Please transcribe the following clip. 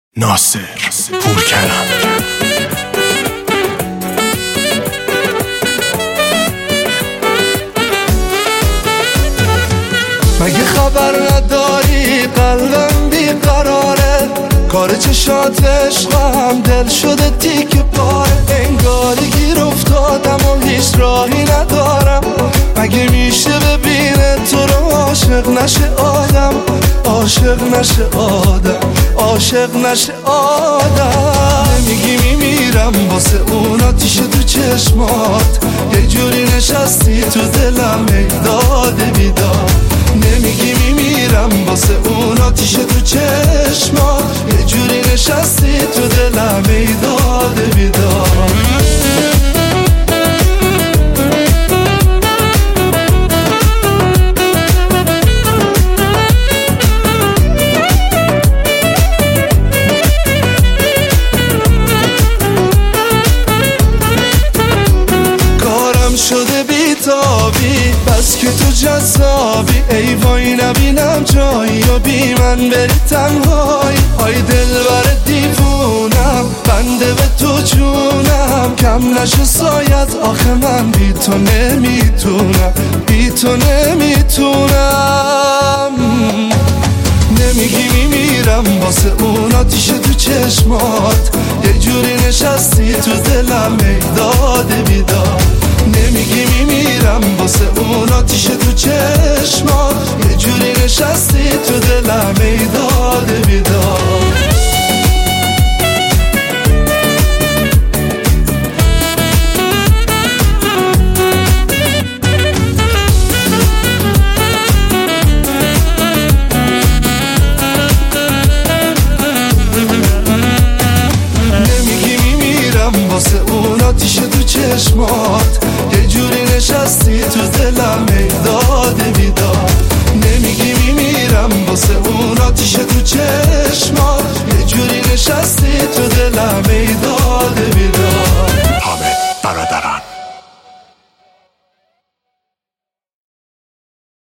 ناصر پورکرم. مگه خبر نداری قلبم بیقراره، کار چشات عشقم دل شده تیک پاره، انگاری گیر افتادم و هیچ راهی ندارم. مگه میشه ببینه تو رو عاشق نشه آدم، عاشق نشه آدم، عاشق نشه آدم. نمیگی میمیرم واسه اون آتیش تو چشمات، یه جوری نشستی تو دلم ای داده بیدار. نمیگی میمیرم واسه اون آتیش تو چشمات، یه جوری نشستی تو دلم ای داده بیدار. شده بیتابی بس که تو جذابی، ای وای نبینم جایی و بی من بری تنهایی. آی دل بر دیوونم بنده به تو جونم، کم نشه سایت آخه من بی تو نمیتونم، بی تو نمیتونم. نمیگی میمیرم واسه اون آتیش تو چشمات، یه جوری نشستی تو دلم ای داده بیدار. نمیگی میمیرم واسه اون آتیش تو چشمات، یه جوری نشستی تو دلم ای داده بیدار. واسه اون آتیش تو چشمات، یه جوری نشستی تو دلم